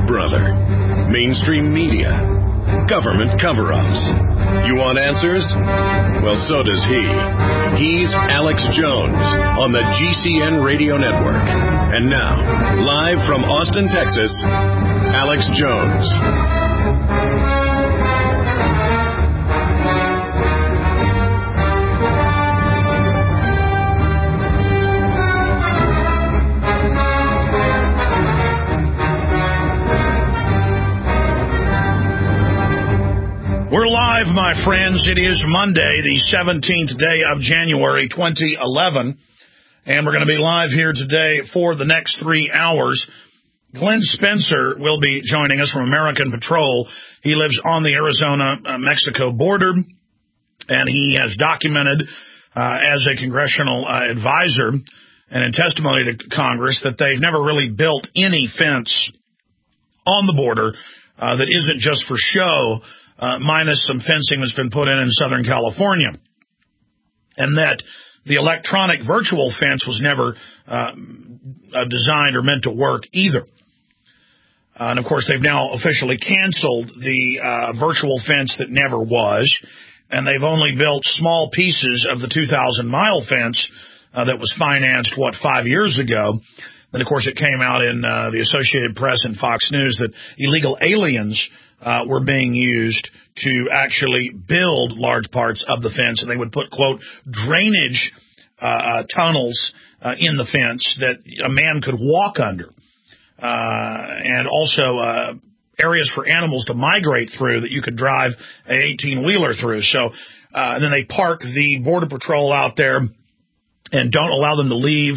Brother, mainstream media, government cover-ups. You want answers? Well, so does he. He's Alex Jones on the GCN Radio Network. And now, live from Austin, Texas, Alex Jones. We're live, my friends. It is Monday, the 17th day of January, 2011, and we're going to be live here today for the next 3 hours. Glenn Spencer will be joining us from American Patrol. He lives on the Arizona-Mexico border, and he has documented as a congressional advisor and in testimony to Congress that they've never really built any fence on the border that isn't just for show, minus some fencing that's been put in Southern California, and that the electronic virtual fence was never designed or meant to work either. And, of course, they've now officially canceled the virtual fence that never was, and they've only built small pieces of the 2,000-mile fence that was financed, 5 years ago. Then, of course, it came out in the Associated Press and Fox News that illegal aliens were being used to actually build large parts of the fence, and they would put, quote, drainage tunnels in the fence that a man could walk under, and also areas for animals to migrate through that you could drive an 18-wheeler through. So then they park the Border Patrol out there and don't allow them to leave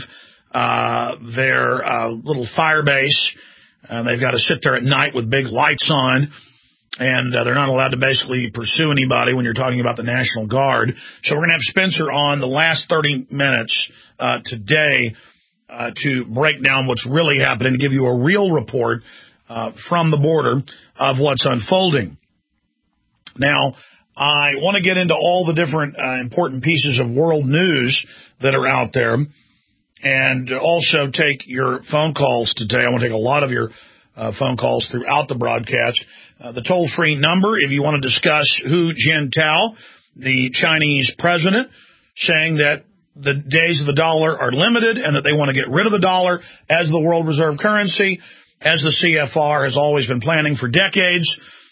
their little fire base. They've got to sit there at night with big lights on, and they're not allowed to basically pursue anybody when you're talking about the National Guard. So we're going to have Spencer on the last 30 minutes today to break down what's really happening, to give you a real report from the border of what's unfolding. Now, I want to get into all the different important pieces of world news that are out there, and also take your phone calls today. I want to take a lot of your phone calls throughout the broadcast. The toll-free number, if you want to discuss Hu Jintao, the Chinese president, saying that the days of the dollar are limited and that they want to get rid of the dollar as the world reserve currency, as the CFR has always been planning for decades,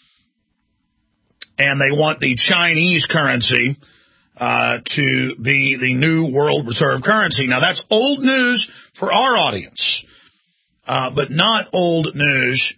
and they want the Chinese currency to be the new world reserve currency. Now, that's old news for our audience, but not old news,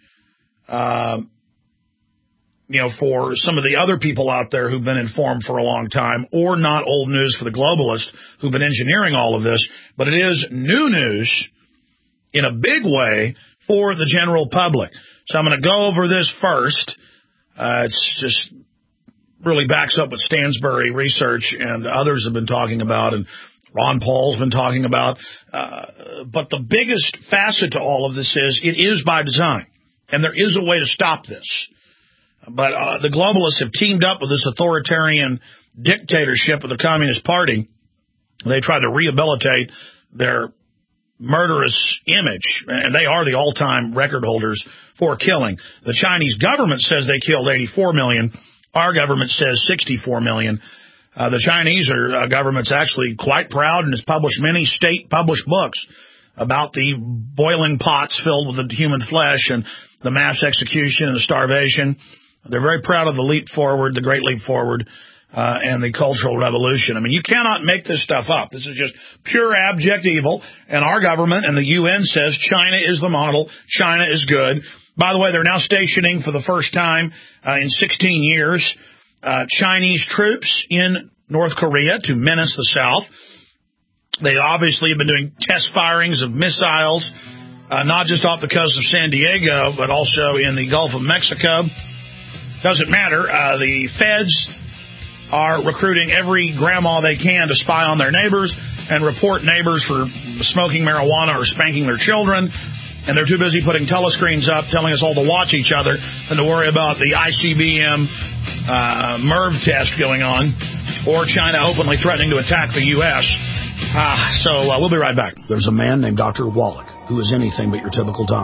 for some of the other people out there who've been informed for a long time, or not old news for the globalists who've been engineering all of this. But it is new news in a big way for the general public. So I'm going to go over this first. It's just really backs up what Stansberry Research and others have been talking about, and Ron Paul's been talking about. But the biggest facet to all of this is it is by design, and there is a way to stop this. But the globalists have teamed up with this authoritarian dictatorship of the Communist Party. They try to rehabilitate their murderous image, and they are the all-time record holders for killing. The Chinese government says they killed 84 million. Our government says 64 million. The Chinese government's actually quite proud and has published many state-published books about the boiling pots filled with the human flesh and the mass execution and the starvation. They're very proud of the leap forward, the great leap forward, and the Cultural Revolution. I mean, you cannot make this stuff up. This is just pure abject evil, and our government and the UN says China is the model, China is good. By the way, they're now stationing for the first time in 16 years Chinese troops in North Korea to menace the South. They obviously have been doing test firings of missiles, not just off the coast of San Diego, but also in the Gulf of Mexico. Doesn't matter. The feds are recruiting every grandma they can to spy on their neighbors and report neighbors for smoking marijuana or spanking their children. And they're too busy putting telescreens up telling us all to watch each other than to worry about the ICBM MERV test going on, or China openly threatening to attack the U.S. So we'll be right back. There's a man named Dr. Wallach who is anything but your typical doctor.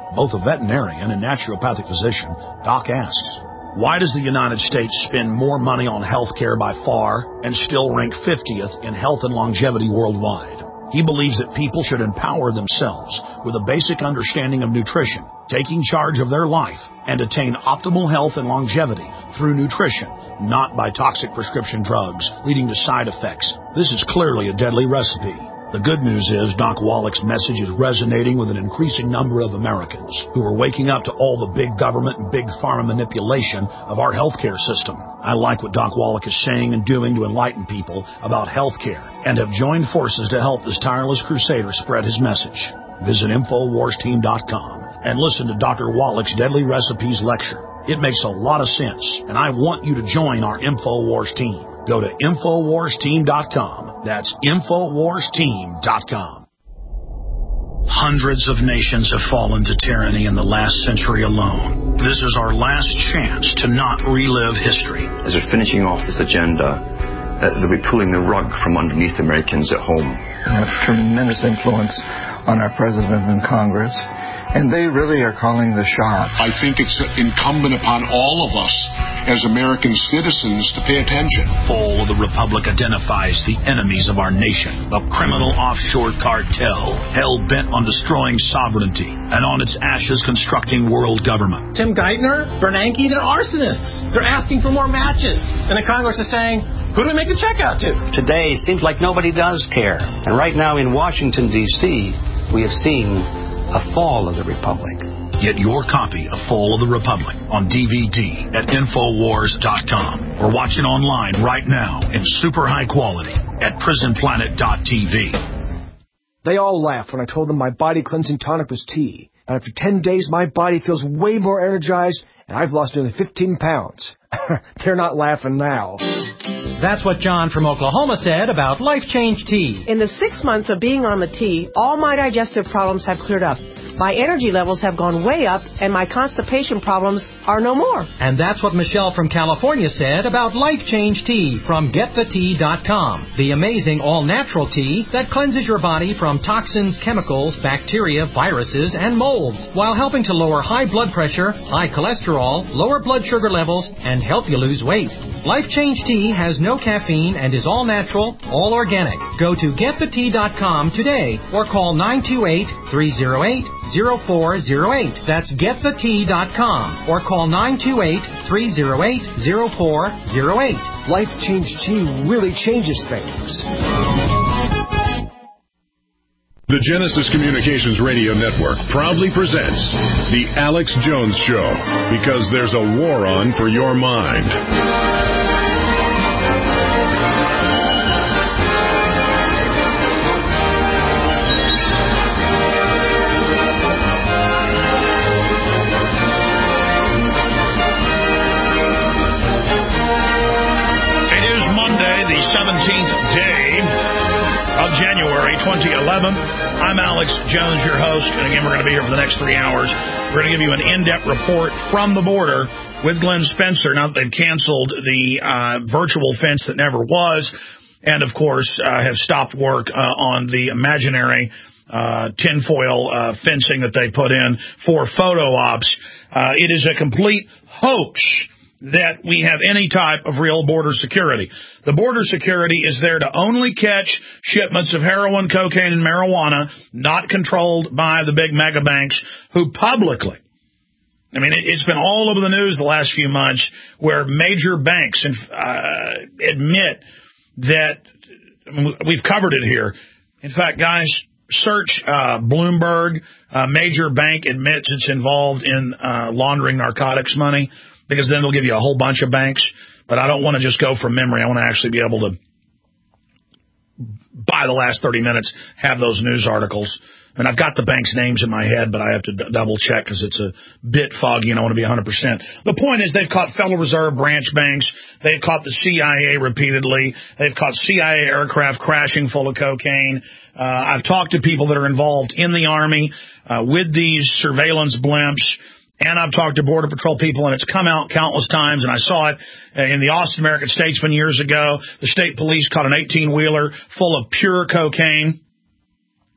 Both a veterinarian and naturopathic physician, Doc asks, why does the United States spend more money on health care by far and still rank 50th in health and longevity worldwide? He believes that people should empower themselves with a basic understanding of nutrition, taking charge of their life, and attain optimal health and longevity through nutrition, not by toxic prescription drugs leading to side effects. This is clearly a deadly recipe. The good news is Doc Wallach's message is resonating with an increasing number of Americans who are waking up to all the big government and big pharma manipulation of our healthcare system. I like what Doc Wallach is saying and doing to enlighten people about healthcare and have joined forces to help this tireless crusader spread his message. Visit InfoWarsTeam.com and listen to Dr. Wallach's Deadly Recipes lecture. It makes a lot of sense, and I want you to join our InfoWars team. Go to InfoWarsTeam.com. That's InfoWarsTeam.com. Hundreds of nations have fallen to tyranny in the last century alone. This is our last chance to not relive history. As we're finishing off this agenda, they'll be pulling the rug from underneath Americans at home. We have tremendous influence on our president and Congress, and they really are calling the shots. I think it's incumbent upon all of us as American citizens to pay attention. Fall of the Republic identifies the enemies of our nation, the criminal offshore cartel, hell-bent on destroying sovereignty, and on its ashes constructing world government. Tim Geithner, Bernanke, they're arsonists. They're asking for more matches. And the Congress is saying, who do we make the check out to? Today, seems like nobody does care. And right now in Washington, D.C., we have seen a fall of the Republic. Get your copy of Fall of the Republic on DVD at Infowars.com or watch it online right now in super high quality at PrisonPlanet.tv. They all laughed when I told them my body cleansing tonic was tea. And after 10 days, my body feels way more energized, and I've lost nearly 15 pounds. They're not laughing now. That's what John from Oklahoma said about Life Change Tea. In the 6 months of being on the tea, all my digestive problems have cleared up. My energy levels have gone way up, and my constipation problems are no more. And that's what Michelle from California said about Life Change Tea from GetTheTea.com. The amazing all-natural tea that cleanses your body from toxins, chemicals, bacteria, viruses, and molds, while helping to lower high blood pressure, high cholesterol, lower blood sugar levels, and help you lose weight. Life Change Tea has no caffeine and is all natural, all organic. Go to GetTheTea.com today or call 928-308-0408. That's GetTheTea.com or call 928-308-0408. Life Change Tea really changes things. The Genesis Communications Radio Network proudly presents The Alex Jones Show, because there's a war on for your mind. January 2011. I'm Alex Jones, your host, and again, we're going to be here for the next 3 hours. We're going to give you an in-depth report from the border with Glenn Spencer. Now that they've canceled the virtual fence that never was, and of course have stopped work on the imaginary tinfoil fencing that they put in for photo ops. It is a complete hoax that we have any type of real border security. The border security is there to only catch shipments of heroin, cocaine, and marijuana, not controlled by the big mega banks who publicly, I mean, it's been all over the news the last few months where major banks admit that, I mean, we've covered it here. In fact, guys, search Bloomberg, major bank admits it's involved in laundering narcotics money, because then it'll give you a whole bunch of banks. But I don't want to just go from memory. I want to actually be able to, by the last 30 minutes, have those news articles. And I've got the banks' names in my head, but I have to double-check because it's a bit foggy and I want to be 100%. The point is they've caught Federal Reserve branch banks. They've caught the CIA repeatedly. They've caught CIA aircraft crashing full of cocaine. I've talked to people that are involved in the Army with these surveillance blimps. And I've talked to Border Patrol people, and it's come out countless times, and I saw it in the Austin American Statesman years ago. The state police caught an 18-wheeler full of pure cocaine.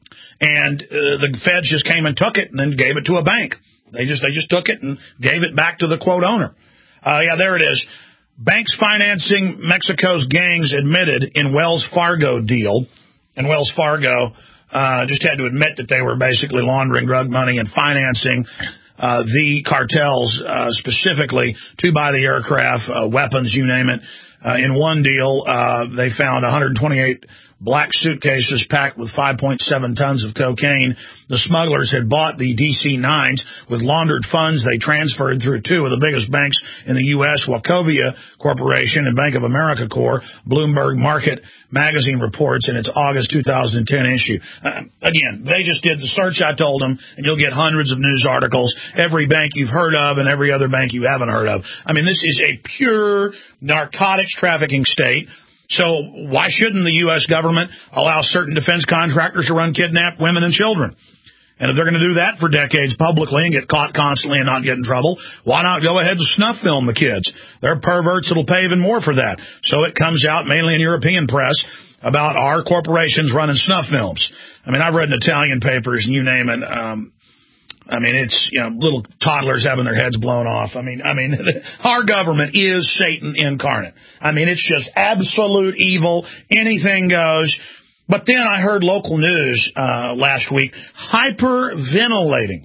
And the feds just came and took it and then gave it to a bank. They just took it and gave it back to the quote owner. Yeah, there it is. Banks financing Mexico's gangs admitted in Wells Fargo deal. And Wells Fargo just had to admit that they were basically laundering drug money and financing the cartels, specifically to buy the aircraft, weapons, you name it. In one deal, they found 128 black suitcases packed with 5.7 tons of cocaine. The smugglers had bought the DC-9s with laundered funds they transferred through two of the biggest banks in the U.S., Wachovia Corporation and Bank of America Corp., Bloomberg Market Magazine reports in its August 2010 issue. Again, they just did the search I told them, and you'll get hundreds of news articles, every bank you've heard of and every other bank you haven't heard of. I mean, this is a pure narcotics trafficking state. So why shouldn't the U.S. government allow certain defense contractors to run kidnapped women and children? And if they're going to do that for decades publicly and get caught constantly and not get in trouble, why not go ahead and snuff film the kids? There are perverts that'll pay even more for that. So it comes out mainly in European press about our corporations running snuff films. I mean, I've read in Italian papers and you name it. I mean, it's, little toddlers having their heads blown off. I mean, our government is Satan incarnate. I mean, it's just absolute evil. Anything goes. But then I heard local news last week hyperventilating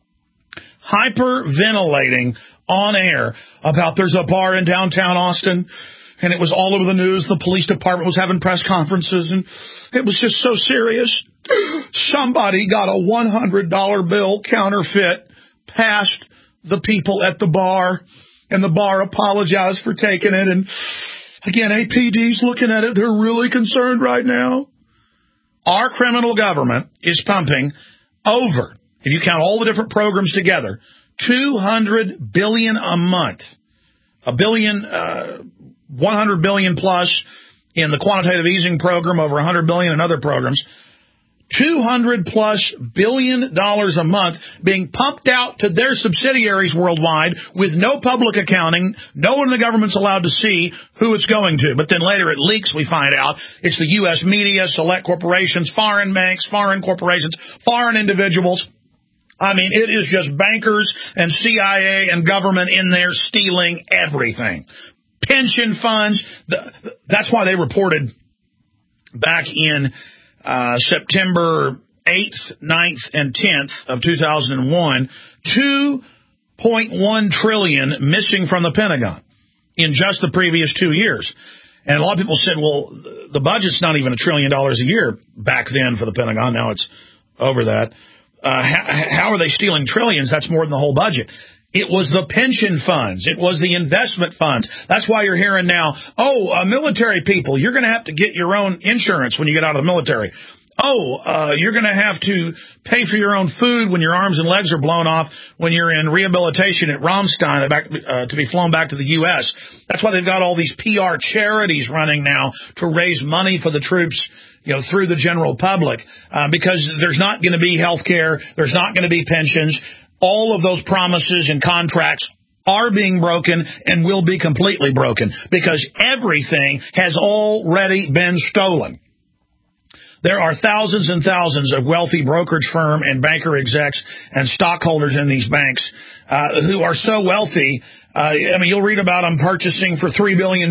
on air about there's a bar in downtown Austin. And it was all over the news. The police department was having press conferences, and it was just so serious. Somebody got a $100 bill counterfeit past the people at the bar, and the bar apologized for taking it. And again, APD's looking at it. They're really concerned right now. Our criminal government is pumping over, if you count all the different programs together, $200 billion a month. $100 billion plus in the quantitative easing program, over $100 billion in other programs. $200+ billion a month being pumped out to their subsidiaries worldwide with no public accounting. No one in the government's allowed to see who it's going to. But then later it leaks, we find out it's the U.S. media, select corporations, foreign banks, foreign corporations, foreign individuals. I mean, it is just bankers and CIA and government in there stealing everything. Pension funds. That's why they reported back in September 8th, 9th, and 10th of 2001, $2.1 trillion missing from the Pentagon in just the previous 2 years. And a lot of people said, well, the budget's not even $1 trillion a year back then for the Pentagon. Now it's over that. How are they stealing trillions? That's more than the whole budget. It was the pension funds. It was the investment funds. That's why you're hearing now, military people, you're going to have to get your own insurance when you get out of the military. You're going to have to pay for your own food when your arms and legs are blown off when you're in rehabilitation at Ramstein to be flown back to the U.S. That's why they've got all these PR charities running now to raise money for the troops, through the general public, because there's not going to be health care. There's not going to be pensions. All of those promises and contracts are being broken and will be completely broken because everything has already been stolen. There are thousands and thousands of wealthy brokerage firm and banker execs and stockholders in these banks who are so wealthy. You'll read about them purchasing for $3 billion,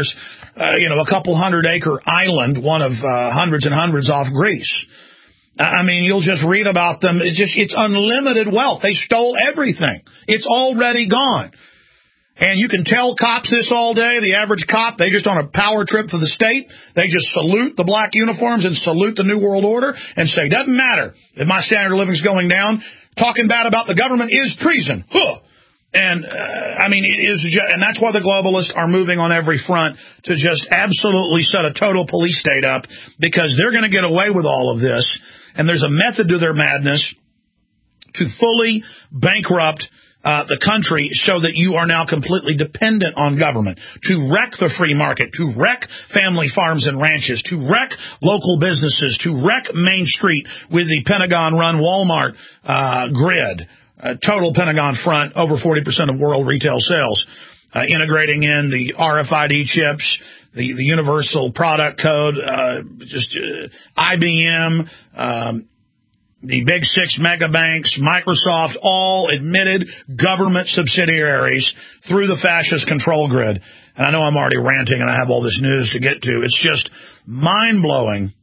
a couple 100-acre island, one of hundreds and hundreds off Greece. You'll just read about them. It's unlimited wealth. They stole everything. It's already gone. And you can tell cops this all day. The average cop, they just on a power trip for the state. They just salute the black uniforms and salute the New World Order and say, doesn't matter if my standard of living is going down. Talking bad about the government is treason. Huh. And, it is, and that's why the globalists are moving on every front to just absolutely set a total police state up because they're going to get away with all of this. And there's a method to their madness to fully bankrupt the country so that you are now completely dependent on government, to wreck the free market, to wreck family farms and ranches, to wreck local businesses, to wreck Main Street with the Pentagon-run Walmart grid. Total Pentagon front, over 40% of world retail sales, integrating in the RFID chips, the universal product code, IBM, the big six mega banks, Microsoft, all admitted government subsidiaries through the fascist control grid. And I know I'm already ranting and I have all this news to get to. It's just mind-blowing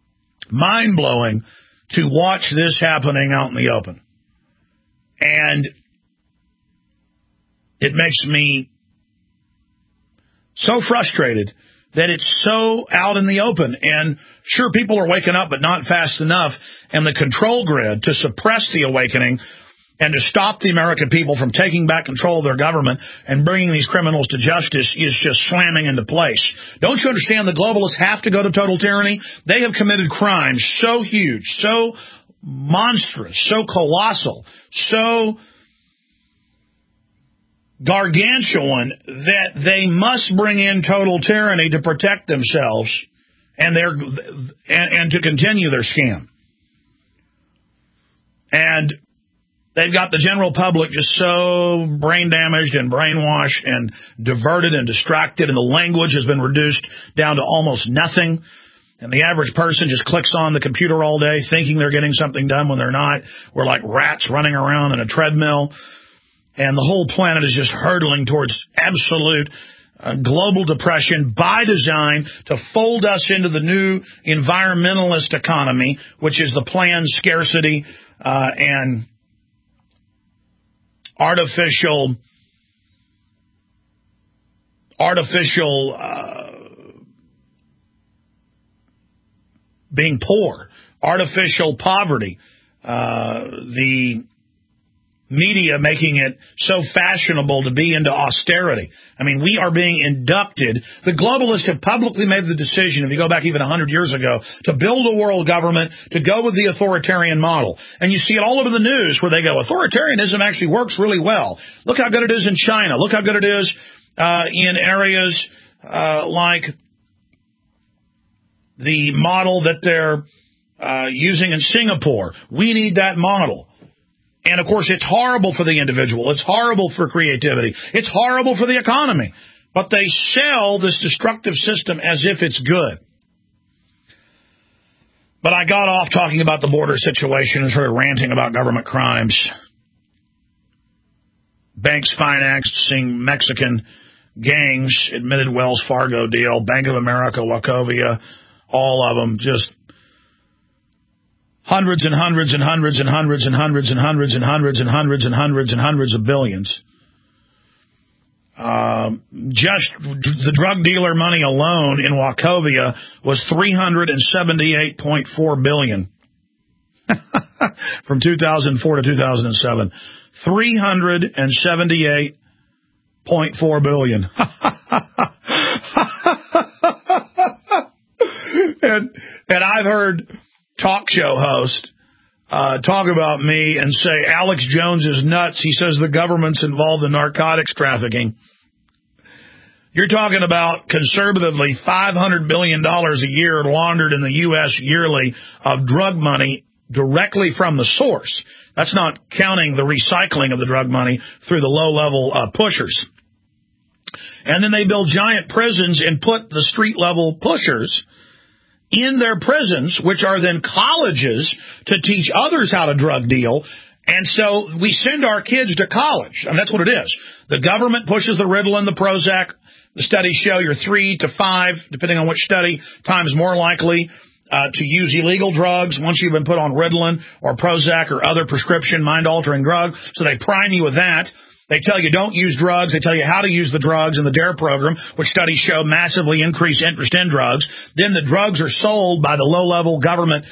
to watch this happening out in the open. And it makes me so frustrated that it's so out in the open. And sure, people are waking up, but not fast enough. And the control grid to suppress the awakening and to stop the American people from taking back control of their government and bringing these criminals to justice is just slamming into place. Don't you understand the globalists have to go to total tyranny? They have committed crimes so huge, so monstrous, so colossal, so gargantuan that they must bring in total tyranny to protect themselves and to continue their scam. And they've got the general public just so brain damaged and brainwashed and diverted and distracted, and the language has been reduced down to almost nothing. And the average person just clicks on the computer all day thinking they're getting something done when they're not. We're like rats running around in a treadmill. And the whole planet is just hurtling towards absolute global depression by design to fold us into the new environmentalist economy, which is the planned scarcity and artificial being poor, artificial poverty, the media making it so fashionable to be into austerity. I mean, we are being inducted. The globalists have publicly made the decision, if you go back even 100 years ago, to build a world government, to go with the authoritarian model. And you see it all over the news where they go, authoritarianism actually works really well. Look how good it is in China. Look how good it is in areas like the model that they're using in Singapore. We need that model. And, of course, it's horrible for the individual. It's horrible for creativity. It's horrible for the economy. But they sell this destructive system as if it's good. But I got off talking about the border situation and started ranting about government crimes. Banks financing Mexican gangs, admitted Wells Fargo deal, Bank of America, Wachovia, all of them just hundreds and hundreds and hundreds and hundreds and hundreds and hundreds and hundreds and hundreds and hundreds and hundreds of billions. Just the drug dealer money alone in Wachovia was $378.4 billion from 2004 to 2007. $378.4 billion. And I've heard talk show host talk about me and say Alex Jones is nuts. He says the government's involved in narcotics trafficking. You're talking about conservatively $500 billion a year laundered in the U.S. yearly of drug money directly from the source. That's not counting the recycling of the drug money through the low-level pushers. And then they build giant prisons and put the street-level pushers in their prisons, which are then colleges to teach others how to drug deal. And so we send our kids to college. I mean, that's what it is. The government pushes the Ritalin, the Prozac. The studies show you're 3 to 5, depending on which study, times more likely to use illegal drugs once you've been put on Ritalin or Prozac or other prescription mind-altering drug. So they prime you with that. They tell you don't use drugs. They tell you how to use the drugs in the DARE program, which studies show massively increase interest in drugs. Then the drugs are sold by the low-level government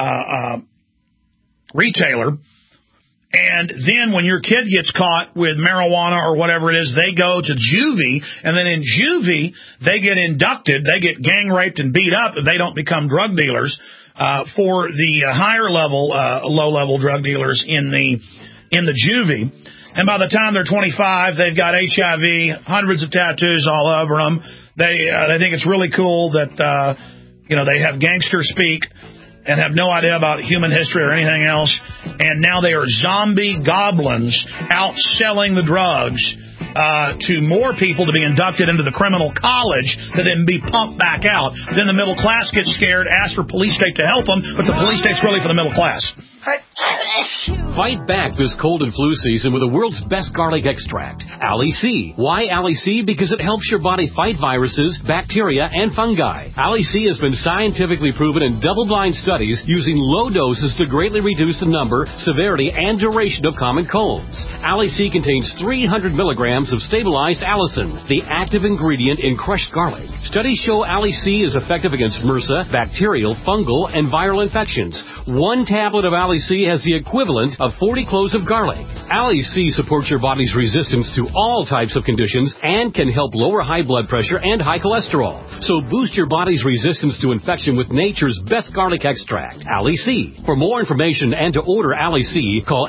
retailer. And then when your kid gets caught with marijuana or whatever it is, they go to juvie. And then in juvie, they get inducted. They get gang raped and beat up if they don't become drug dealers for the higher level, low-level drug dealers in the juvie. And by the time they're 25, they've got HIV, hundreds of tattoos all over them. They think it's really cool that, they have gangster speak and have no idea about human history or anything else. And now they are zombie goblins out selling the drugs to more people to be inducted into the criminal college to then be pumped back out. Then the middle class gets scared, ask for police state to help them, but the police state's really for the middle class. Fight back this cold and flu season with the world's best garlic extract, Ali C. Why Ali C? Because it helps your body fight viruses, bacteria, and fungi. Ali C has been scientifically proven in double-blind studies using low doses to greatly reduce the number, severity, and duration of common colds. Ali C contains 300 milligrams of stabilized allicin, the active ingredient in crushed garlic. Studies show Ali C is effective against MRSA, bacterial, fungal, and viral infections. One tablet of Ali C has the equivalent of 40 cloves of garlic. Ali C supports your body's resistance to all types of conditions and can help lower high blood pressure and high cholesterol. So boost your body's resistance to infection with nature's best garlic extract, Ali C. For more information and to order Ali C, call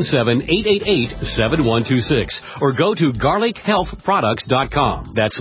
877-888-7126 or go to garlichealthproducts.com. That's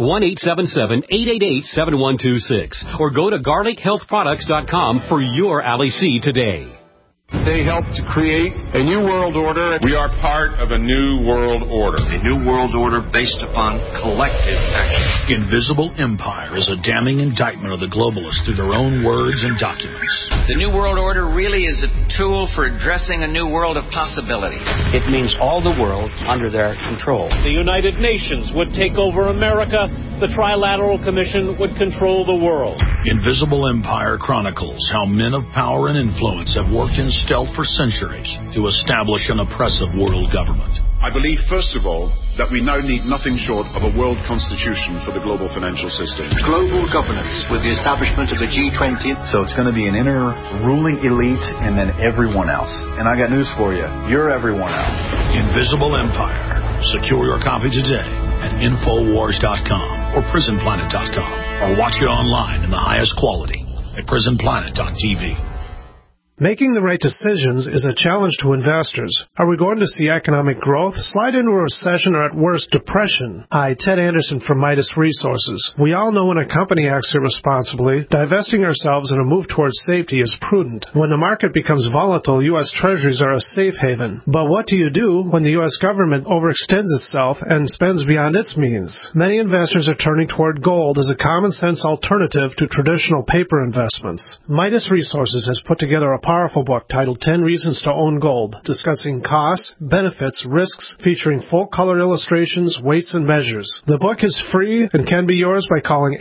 1-877-888-7126 or go to garlichealthproducts.com for your Ali C today. They helped to create a new world order. We are part of a new world order. A new world order based upon collective action. Invisible Empire is a damning indictment of the globalists through their own words and documents. The new world order really is a tool for addressing a new world of possibilities. It means all the world under their control. The United Nations would take over America. The Trilateral Commission would control the world. Invisible Empire chronicles how men of power and influence have worked in stealth for centuries to establish an oppressive world government. I believe, first of all, that we now need nothing short of a world constitution for the global financial system. Global governance with the establishment of the G20. So it's going to be an inner ruling elite and then everyone else. And I got news for you. You're everyone else. Invisible Empire. Secure your copy today at Infowars.com or PrisonPlanet.com or watch it online in the highest quality at PrisonPlanet.tv. Making the right decisions is a challenge to investors. Are we going to see economic growth, slide into a recession, or at worst, depression? Hi, Ted Anderson from Midas Resources. We all know when a company acts irresponsibly, divesting ourselves in a move towards safety is prudent. When the market becomes volatile, U.S. Treasuries are a safe haven. But what do you do when the U.S. government overextends itself and spends beyond its means? Many investors are turning toward gold as a common-sense alternative to traditional paper investments. Midas Resources has put together a powerful book titled 10 Reasons to Own Gold, discussing costs, benefits, risks, featuring full-color illustrations, weights, and measures. The book is free and can be yours by calling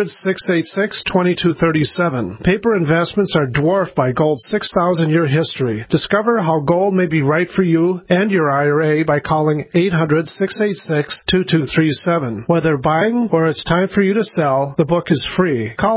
800-686-2237. Paper investments are dwarfed by gold's 6,000-year history. Discover how gold may be right for you and your IRA by calling 800-686-2237. Whether buying or it's time for you to sell, the book is free. Call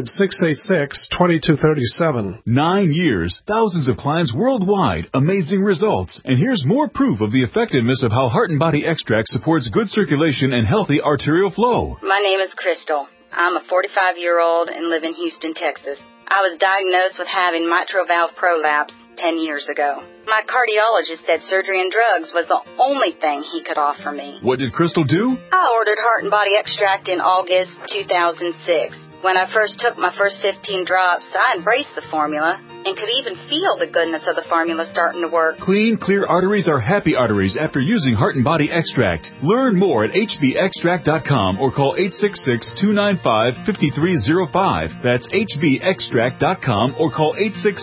800-686-2237. 9 years, thousands of clients worldwide, amazing results. And here's more proof of the effectiveness of how Heart and Body Extract supports good circulation and healthy arterial flow. My name is Crystal. I'm a 45-year-old and live in Houston, Texas. I was diagnosed with having mitral valve prolapse 10 years ago. My cardiologist said surgery and drugs was the only thing he could offer me. What did Crystal do? I ordered Heart and Body Extract in August 2006. When I first took my first 15 drops, I embraced the formula and could even feel the goodness of the formula starting to work. Clean, clear arteries are happy arteries after using Heart and Body Extract. Learn more at hbextract.com or call 866-295-5305. That's hbextract.com or call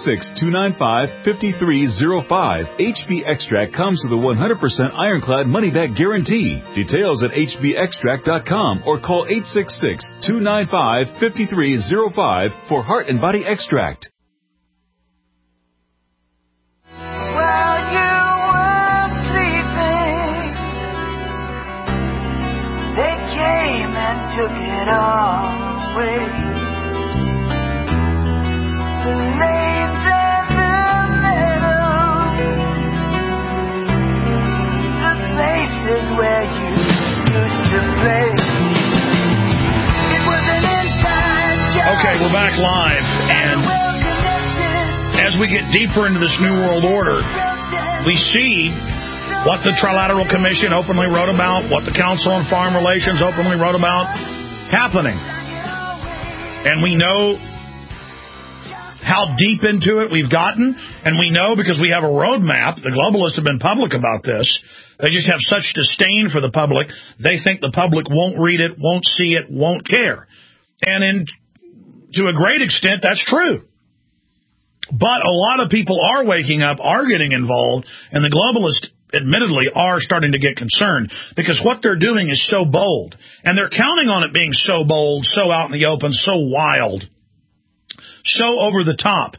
866-295-5305. HB Extract comes with a 100% ironclad money-back guarantee. Details at hbextract.com or call 866-295-5305 for Heart and Body Extract. Took it all away. The names and the medals, the places where you used to play. It was an inside job. Okay, we're back live, and as we get deeper into this New World Order, we see what the Trilateral Commission openly wrote about, what the Council on Foreign Relations openly wrote about happening. And we know how deep into it we've gotten, and we know because we have a roadmap. The globalists have been public about this. They just have such disdain for the public. They think the public won't read it, won't see it, won't care. And to a great extent, that's true. But a lot of people are waking up, are getting involved, and the globalists admittedly are starting to get concerned because what they're doing is so bold, and they're counting on it being so bold, so out in the open, so wild, so over the top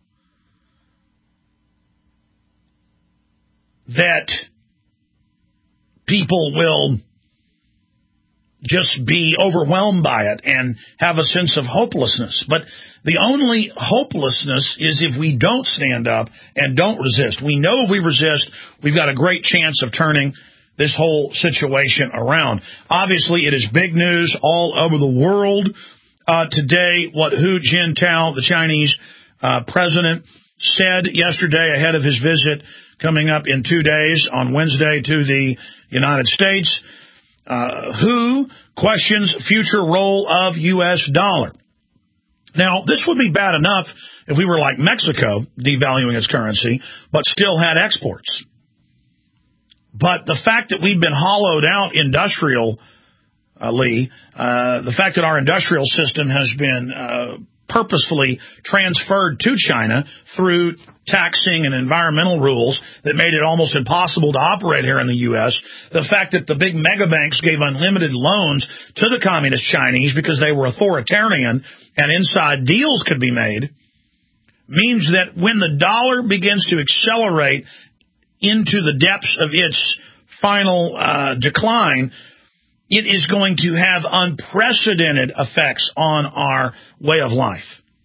that people will just be overwhelmed by it and have a sense of hopelessness. But the only hopelessness is if we don't stand up and don't resist. We know if we resist, we've got a great chance of turning this whole situation around. Obviously, it is big news all over the world today, what Hu Jintao, the Chinese president, said yesterday ahead of his visit coming up in 2 days on Wednesday to the United States. Who questions future role of U.S. dollar? Now, this would be bad enough if we were like Mexico, devaluing its currency, but still had exports. But the fact that we've been hollowed out industrially, the fact that our industrial system has been purposefully transferred to China through taxing and environmental rules that made it almost impossible to operate here in the U.S., the fact that the big mega banks gave unlimited loans to the communist Chinese because they were authoritarian and inside deals could be made, means that when the dollar begins to accelerate into the depths of its final decline, it is going to have unprecedented effects on our way of life.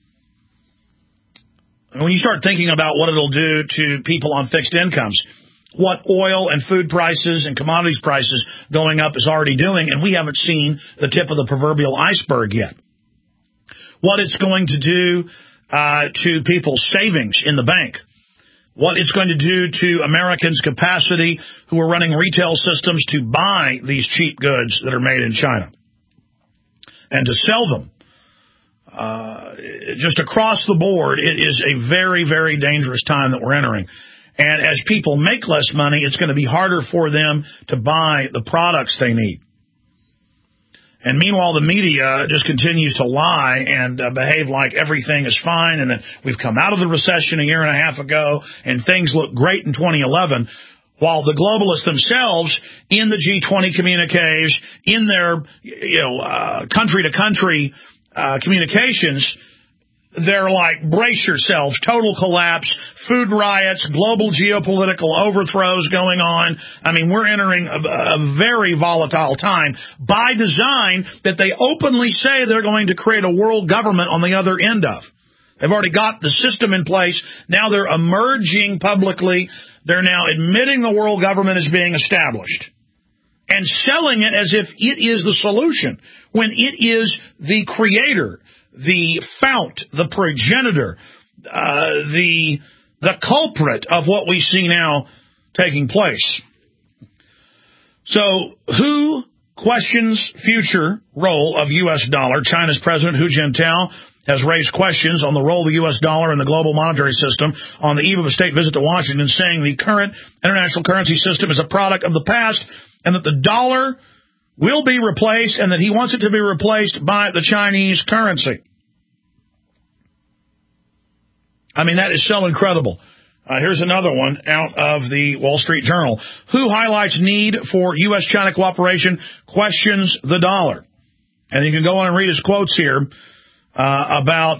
When you start thinking about what it'll do to people on fixed incomes, what oil and food prices and commodities prices going up is already doing, and we haven't seen the tip of the proverbial iceberg yet. What it's going to do to people's savings in the bank. What it's going to do to Americans' capacity who are running retail systems to buy these cheap goods that are made in China and to sell them. Just across the board, it is a very, very dangerous time that we're entering. And as people make less money, it's going to be harder for them to buy the products they need. And meanwhile, the media just continues to lie and behave like everything is fine and that we've come out of the recession a year and a half ago and things look great in 2011, while the globalists themselves in the G20 communiques, in their country-to-country communications, they're like, brace yourselves, total collapse, food riots, global geopolitical overthrows going on. I mean, we're entering a very volatile time by design that they openly say they're going to create a world government on the other end of. They've already got the system in place. Now they're emerging publicly. They're now admitting the world government is being established and selling it as if it is the solution when it is the creator, the fount, the progenitor, the culprit of what we see now taking place. So, who questions future role of U.S. dollar? China's President Hu Jintao has raised questions on the role of the U.S. dollar in the global monetary system on the eve of a state visit to Washington, saying the current international currency system is a product of the past and that the dollar will be replaced and that he wants it to be replaced by the Chinese currency. I mean, that is so incredible. Here's another one out of the Wall Street Journal. Who highlights need for U.S.-China cooperation, questions the dollar. And you can go on and read his quotes here about...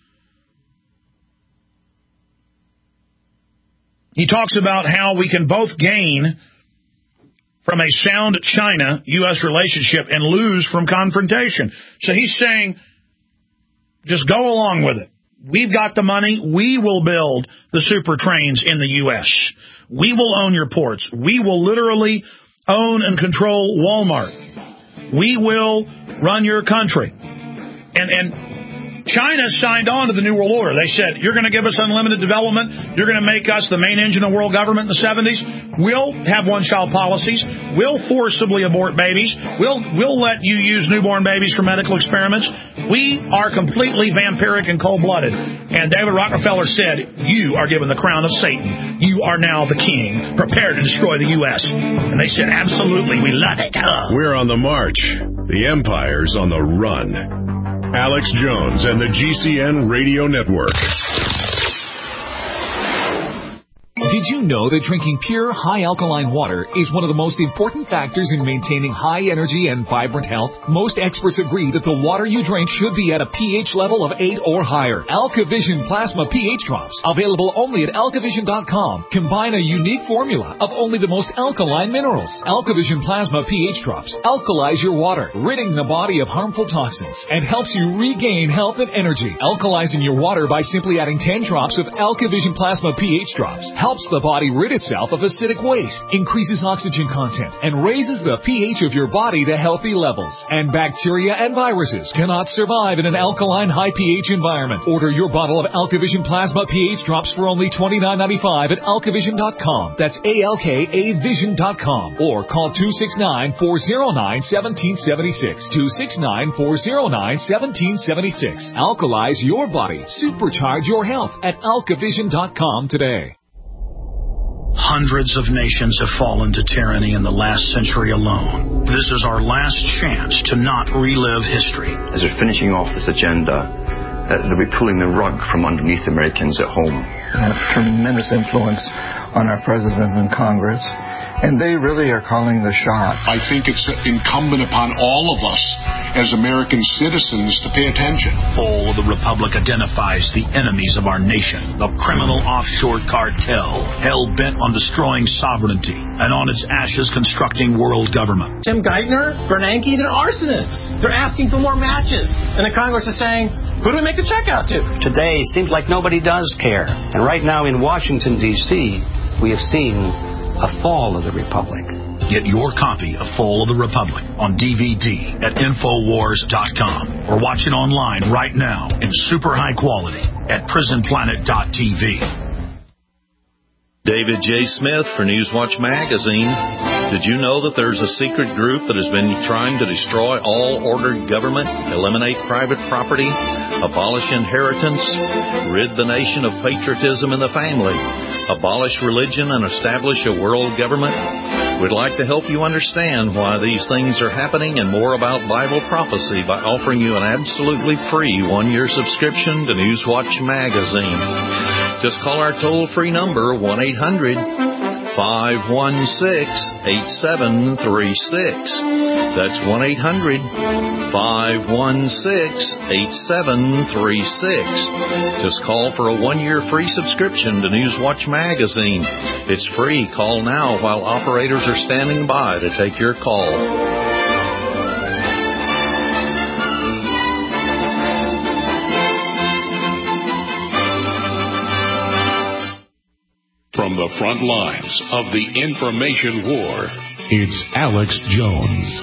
He talks about how we can both gain from a sound China-U.S. relationship and lose from confrontation. So he's saying, just go along with it. We've got the money. We will build the super trains in the U.S. We will own your ports. We will literally own and control Walmart. We will run your country. And China signed on to the New World Order. They said, you're going to give us unlimited development. You're going to make us the main engine of world government in the 70s. We'll have one-child policies. We'll forcibly abort babies. We'll let you use newborn babies for medical experiments. We are completely vampiric and cold-blooded. And David Rockefeller said, you are given the crown of Satan. You are now the king. Prepare to destroy the U.S. And they said, absolutely, we love it. We're on the march. The empire's on the run. Alex Jones and the GCN Radio Network. Did you know that drinking pure, high-alkaline water is one of the most important factors in maintaining high energy and vibrant health? Most experts agree that the water you drink should be at a pH level of 8 or higher. AlkaVision Plasma pH Drops, available only at alkavision.com, combine a unique formula of only the most alkaline minerals. AlkaVision Plasma pH Drops alkalize your water, ridding the body of harmful toxins, and helps you regain health and energy. Alkalizing your water by simply adding 10 drops of AlkaVision Plasma pH Drops helps the body rid itself of acidic waste, increases oxygen content, and raises the pH of your body to healthy levels. And bacteria and viruses cannot survive in an alkaline high pH environment. Order your bottle of AlkaVision Plasma pH Drops for only $29.95 at alkavision.com. That's ALKAvision.com. Or call 269-409-1776. 269-409-1776. Alkalize your body. Supercharge your health at alkavision.com today. Hundreds of nations have fallen to tyranny in the last century alone. This is our last chance to not relive history. As they're finishing off this agenda, they'll be pulling the rug from underneath Americans at home. Have tremendous influence on our president and Congress, and they really are calling the shots. I think it's incumbent upon all of us as American citizens to pay attention. Fall of the Republic identifies the enemies of our nation, the criminal offshore cartel, hell-bent on destroying sovereignty, and on its ashes constructing world government. Tim Geithner, Bernanke, they're arsonists. They're asking for more matches. And the Congress is saying, who do we make the check out to? Today seems like nobody does care. And right now in Washington, D.C., we have seen a fall of the Republic. Get your copy of Fall of the Republic on DVD at Infowars.com or watch it online right now in super high quality at PrisonPlanet.tv. David J. Smith for Newswatch Magazine. Did you know that there's a secret group that has been trying to destroy all ordered government, eliminate private property, abolish inheritance, rid the nation of patriotism in the family, abolish religion, and establish a world government? We'd like to help you understand why these things are happening and more about Bible prophecy by offering you an absolutely free one-year subscription to Newswatch Magazine. Just call our toll-free number, 1-800-516-8736. That's 1-800-516-8736. Just call for a one-year free subscription to Newswatch Magazine. It's free. Call now while operators are standing by to take your call. From the front lines of the information war, it's Alex Jones.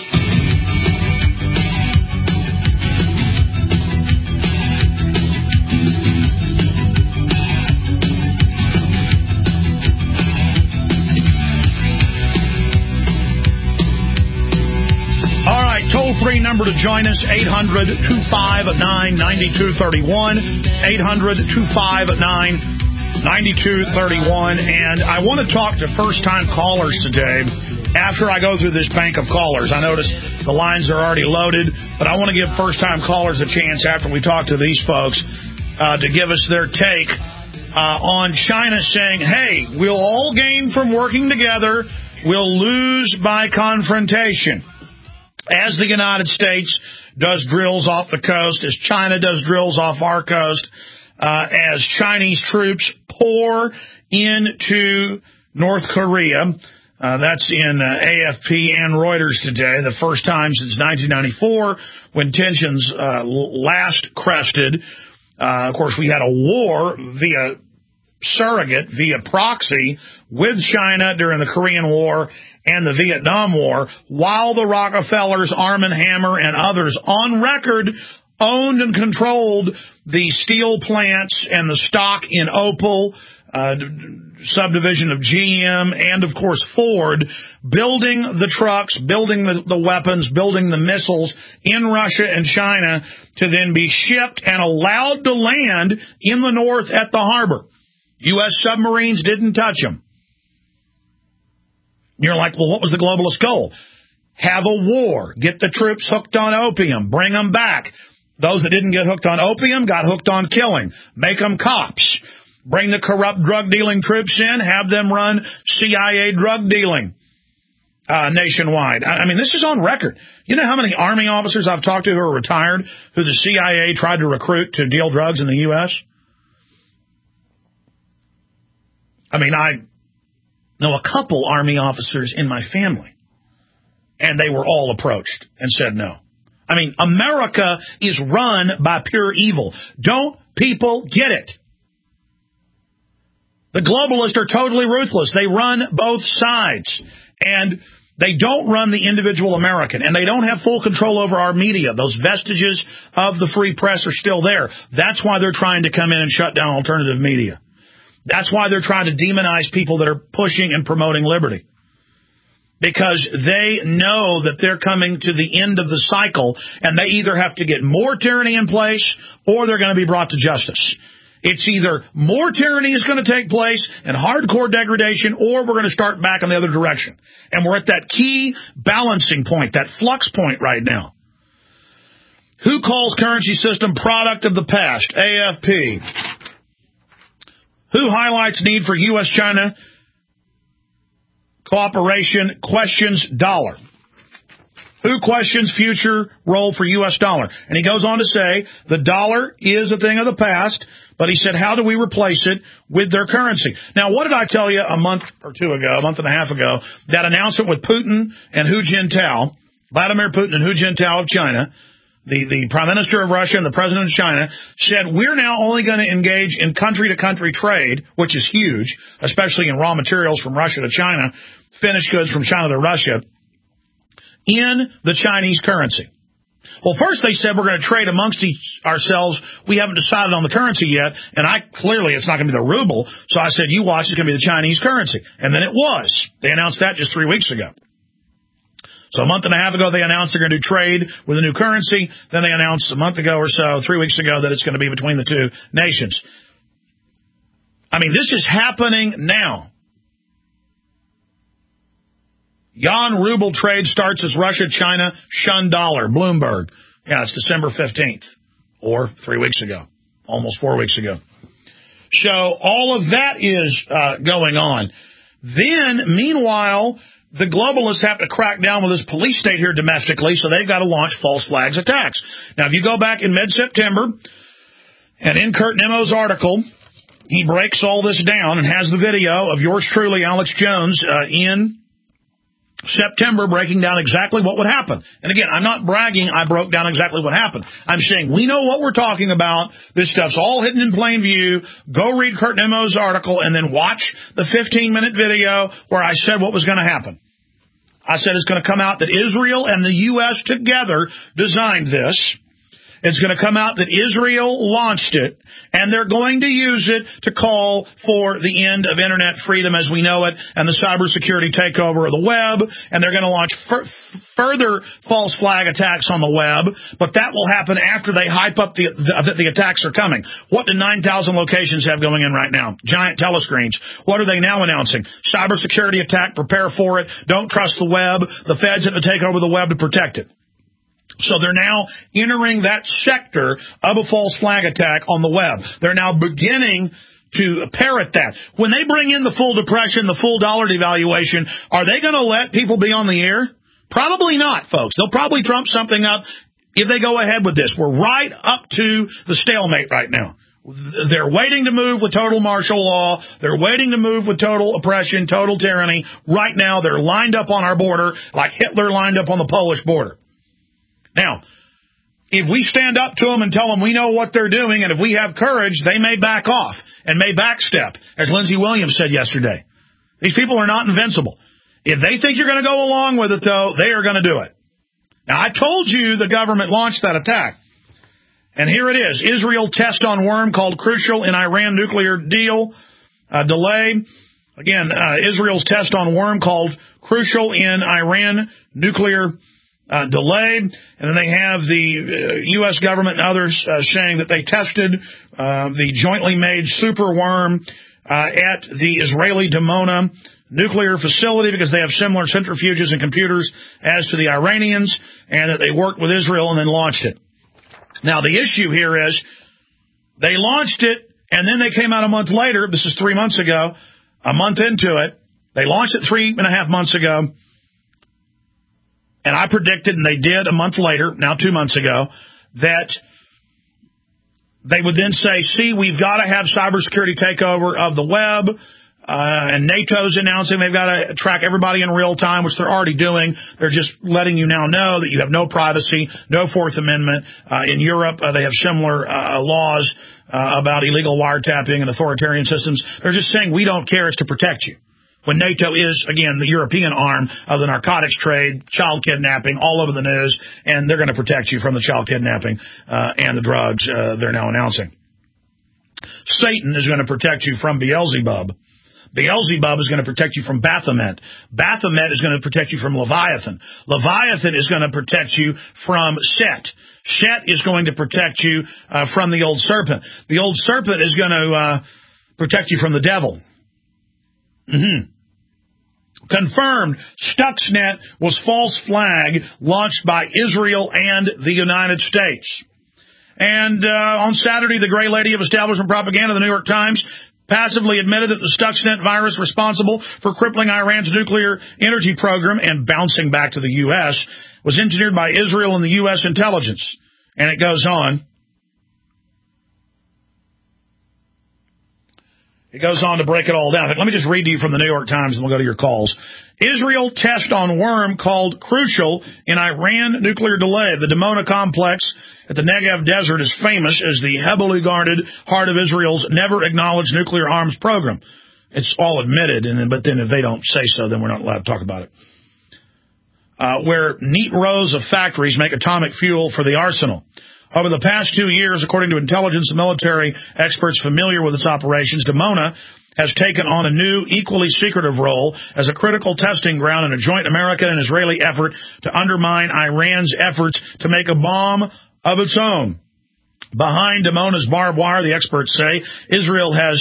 All right, toll-free number to join us, 800-259-9231, 800-259-9231. And I want to talk to first-time callers today after I go through this bank of callers. I notice the lines are already loaded, but I want to give first-time callers a chance after we talk to these folks to give us their take on China saying, hey, we'll all gain from working together, we'll lose by confrontation. As the United States does drills off the coast, as China does drills off our coast, as Chinese troops pour into North Korea. That's in AFP and Reuters today, the first time since 1994 when tensions last crested. Of course, we had a war via surrogate, via proxy, with China during the Korean War and the Vietnam War, while the Rockefellers, Arm & Hammer, and others on record owned and controlled the steel plants and the stock in Opel, subdivision of GM, and, of course, Ford, building the trucks, building the weapons, building the missiles in Russia and China to then be shipped and allowed to land in the north at the harbor. U.S. submarines didn't touch them. You're like, well, what was the globalist goal? Have a war. Get the troops hooked on opium. Bring them back. Those that didn't get hooked on opium got hooked on killing. Make them cops. Bring the corrupt drug-dealing troops in. Have them run CIA drug dealing nationwide. I mean, this is on record. You know how many Army officers I've talked to who are retired, who the CIA tried to recruit to deal drugs in the U.S.? I mean, I know a couple Army officers in my family, and they were all approached and said no. I mean, America is run by pure evil. Don't people get it? The globalists are totally ruthless. They run both sides, and they don't run the individual American, and they don't have full control over our media. Those vestiges of the free press are still there. That's why they're trying to come in and shut down alternative media. That's why they're trying to demonize people that are pushing and promoting liberty. Because they know that they're coming to the end of the cycle, and they either have to get more tyranny in place or they're going to be brought to justice. It's either more tyranny is going to take place and hardcore degradation, or we're going to start back in the other direction. And we're at that key balancing point, that flux point right now. Who calls currency system product of the past? AFP. Who highlights need for U.S.-China cooperation, questions dollar? Who questions future role for U.S. dollar? And he goes on to say the dollar is a thing of the past, but he said, how do we replace it with their currency? Now, what did I tell you a month or two ago, a month and a half ago, that announcement with Putin and Hu Jintao, Vladimir Putin and Hu Jintao of China, the Prime Minister of Russia and the President of China, said we're now only going to engage in country-to-country trade, which is huge, especially in raw materials from Russia to China, finished goods from China to Russia, in the Chinese currency. Well, first they said we're going to trade amongst ourselves. We haven't decided on the currency yet, and clearly it's not going to be the ruble, so I said, you watch, it's going to be the Chinese currency. And then it was. They announced that just 3 weeks ago. So a month and a half ago, they announced they're going to do trade with a new currency. Then they announced a month ago or so, 3 weeks ago, that it's going to be between the two nations. I mean, this is happening now. Yuan ruble trade starts as Russia, China, shun dollar. Bloomberg. Yeah, it's December 15th, or 3 weeks ago, almost 4 weeks ago. So all of that is going on. Then, meanwhile, the globalists have to crack down with this police state here domestically, so they've got to launch false flags attacks. Now, if you go back in mid-September, and in Kurt Nemo's article, he breaks all this down and has the video of yours truly, Alex Jones, in September, breaking down exactly what would happen. And again, I'm not bragging, I broke down exactly what happened. I'm saying we know what we're talking about. This stuff's all hidden in plain view. Go read Kurt Nemo's article and then watch the 15-minute video where I said what was going to happen. I said it's going to come out that Israel and the U.S. together designed this. It's going to come out that Israel launched it, and they're going to use it to call for the end of Internet freedom as we know it and the cybersecurity takeover of the web, and they're going to launch further false flag attacks on the web, but that will happen after they hype up the attacks are coming. What do 9,000 locations have going in right now? Giant telescreens. What are they now announcing? Cybersecurity attack, prepare for it, don't trust the web, the feds have to take over the web to protect it. So they're now entering that sector of a false flag attack on the web. They're now beginning to parrot that. When they bring in the full depression, the full dollar devaluation, are they going to let people be on the air? Probably not, folks. They'll probably trump something up if they go ahead with this. We're right up to the stalemate right now. They're waiting to move with total martial law. They're waiting to move with total oppression, total tyranny. Right now, they're lined up on our border like Hitler lined up on the Polish border. Now, if we stand up to them and tell them we know what they're doing, and if we have courage, they may back off and may backstep, as Lindsey Williams said yesterday. These people are not invincible. If they think you're going to go along with it, though, they are going to do it. Now, I told you the government launched that attack. And here it is. Israel test on worm called crucial in Iran nuclear deal delay. Again, Israel's test on worm called crucial in Iran nuclear delay. And then they have the U.S. government and others saying that they tested the jointly made super worm at the Israeli Dimona nuclear facility because they have similar centrifuges and computers as to the Iranians, and that they worked with Israel and then launched it. Now, the issue here is they launched it, and then they came out a month later. This is 3 months ago, a month into it. They launched it 3.5 months ago, and I predicted, and they did a month later, now 2 months ago, that they would then say, see, we've got to have cybersecurity takeover of the web, and NATO's announcing they've got to track everybody in real time, which they're already doing. They're just letting you now know that you have no privacy, no Fourth Amendment. In Europe, they have similar laws about illegal wiretapping and authoritarian systems. They're just saying we don't care, it's to protect you. When NATO is, again, the European arm of the narcotics trade, child kidnapping, all over the news, and they're going to protect you from the child kidnapping and the drugs they're now announcing. Satan is going to protect you from Beelzebub. Beelzebub is going to protect you from Baphomet. Baphomet is going to protect you from Leviathan. Leviathan is going to protect you from Set. Set is going to protect you from the old serpent. The old serpent is going to protect you from the devil. Confirmed, Stuxnet was false flag launched by Israel and the United States. And on Saturday, the Gray Lady of Establishment Propaganda, the New York Times, passively admitted that the Stuxnet virus responsible for crippling Iran's nuclear energy program and bouncing back to the U.S. was engineered by Israel and the U.S. intelligence. And it goes on. It goes on to break it all down. Let me just read to you from the New York Times and we'll go to your calls. Israel test on worm called crucial in Iran nuclear delay. The Dimona complex at the Negev Desert is famous as the heavily guarded heart of Israel's never-acknowledged nuclear arms program. It's all admitted, but then if they don't say so, then we're not allowed to talk about it. Where neat rows of factories make atomic fuel for the arsenal. Over the past 2 years, according to intelligence and military experts familiar with its operations, Dimona has taken on a new, equally secretive role as a critical testing ground in a joint American and Israeli effort to undermine Iran's efforts to make a bomb of its own. Behind Dimona's barbed wire, the experts say, Israel has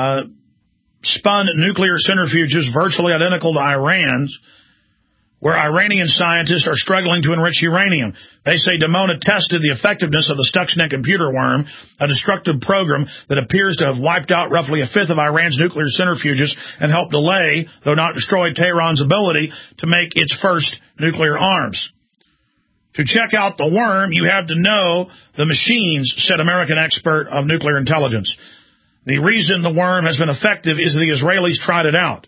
spun nuclear centrifuges virtually identical to Iran's, where Iranian scientists are struggling to enrich uranium. They say Dimona tested the effectiveness of the Stuxnet computer worm, a destructive program that appears to have wiped out roughly a fifth of Iran's nuclear centrifuges and helped delay, though not destroy, Tehran's ability to make its first nuclear arms. To check out the worm, you have to know the machines, said American expert of nuclear intelligence. The reason the worm has been effective is the Israelis tried it out.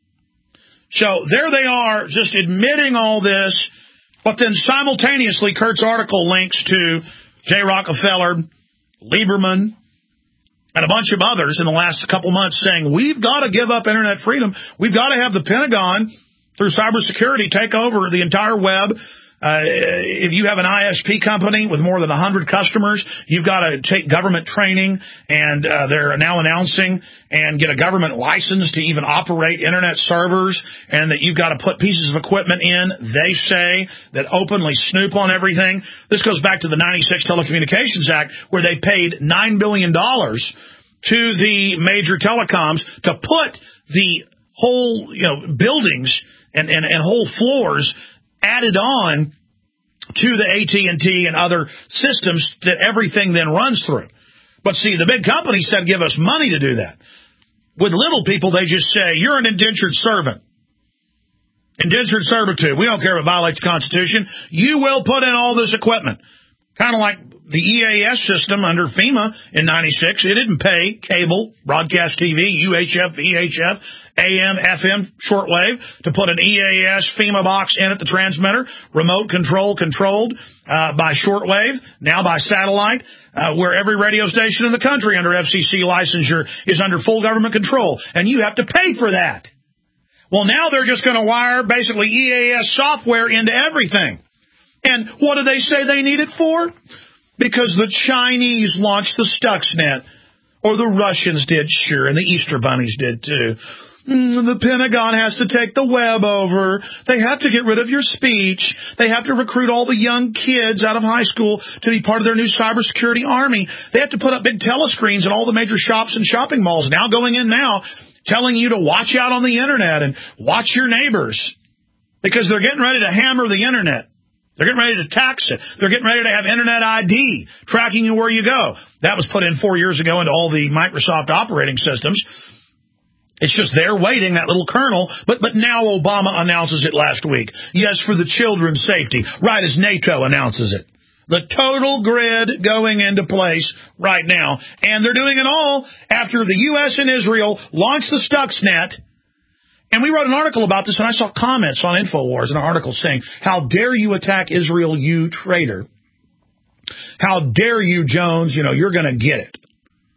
So there they are, just admitting all this, but then simultaneously Kurt's article links to Jay Rockefeller, Lieberman, and a bunch of others in the last couple months saying, we've got to give up internet freedom. We've got to have the Pentagon, through cybersecurity, take over the entire web. If you have an ISP company with more than 100 customers, you've got to take government training, and they're now announcing and get a government license to even operate internet servers, and that you've got to put pieces of equipment in, they say, that openly snoop on everything. This goes back to the 96 Telecommunications Act, where they paid $9 billion to the major telecoms to put the whole buildings and whole floors added on to the AT&T and other systems that everything then runs through. But see, the big companies said give us money to do that. With little people, they just say, you're an indentured servant. Indentured servitude. We don't care if it violates the Constitution. You will put in all this equipment. Kind of like the EAS system under FEMA in 96. It didn't pay cable, broadcast TV, UHF, VHF, AM, FM, shortwave to put an EAS FEMA box in at the transmitter, remote controlled by shortwave, now by satellite, where every radio station in the country under FCC licensure is under full government control, and you have to pay for that. Well, now they're just going to wire basically EAS software into everything. And what do they say they need it for? because the Chinese launched the Stuxnet, or the Russians did, sure, and the Easter bunnies did too. The Pentagon has to take the web over. They have to get rid of your speech. They have to recruit all the young kids out of high school to be part of their new cybersecurity army. They have to put up big telescreens in all the major shops and shopping malls, now going in now, telling you to watch out on the Internet and watch your neighbors, because they're getting ready to hammer the Internet. They're getting ready to tax it. They're getting ready to have Internet ID, tracking you where you go. That was put in 4 years ago into all the Microsoft operating systems. It's just they're waiting, that little kernel, but now Obama announces it last week. Yes, for the children's safety, right as NATO announces it. The total grid going into place right now. And they're doing it all after the U.S. and Israel launched the Stuxnet. And we wrote an article about this, and I saw comments on InfoWars in an article saying, how dare you attack Israel, you traitor? How dare you, Jones? You're going to get it.